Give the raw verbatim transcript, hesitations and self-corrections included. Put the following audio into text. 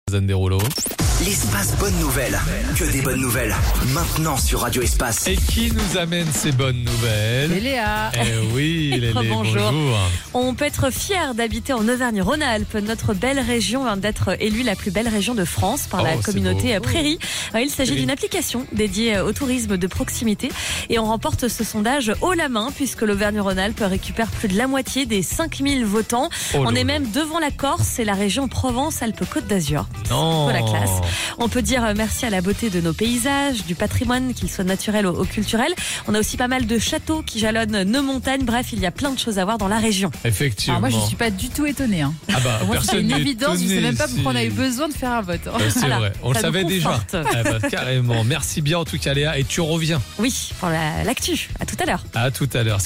Zone des rouleaux. L'espace bonne nouvelle. Que des bonnes nouvelles. Maintenant sur Radio Espace. Et qui nous amène ces bonnes nouvelles? C'est Léa. Eh oui, Léa, bonjour. bonjour. On peut être fier d'habiter en Auvergne-Rhône-Alpes. Notre belle région vient d'être élue la plus belle région de France par Oh, la c'est communauté beau. Prairie. Il s'agit Oui. d'une application dédiée au tourisme de proximité. Et on remporte ce sondage haut la main puisque l'Auvergne-Rhône-Alpes récupère plus de la moitié des cinq mille votants. Oh on là est là. même devant la Corse et la région Provence-Alpes-Côte d'Azur. Non. Pour la classe. On peut dire merci à la beauté de nos paysages, du patrimoine, qu'il soit naturel ou, ou culturel. On a aussi pas mal de châteaux qui jalonnent nos montagnes. Bref, il y a plein de choses à voir dans la région. Effectivement. Ah, Alors moi, je suis pas du tout étonnée. Hein. Ah bah, Moi, c'est personne une n'est évidence. Je sais étonné même pas pourquoi on si- avait besoin de faire un vote. hein. Euh, C'est Voilà, vrai, on le ça nous savait déjà. conforte. Eh bah, carrément. Merci bien en tout cas Léa et tu reviens. Oui, pour la- l'actu. À tout à l'heure. À tout à l'heure.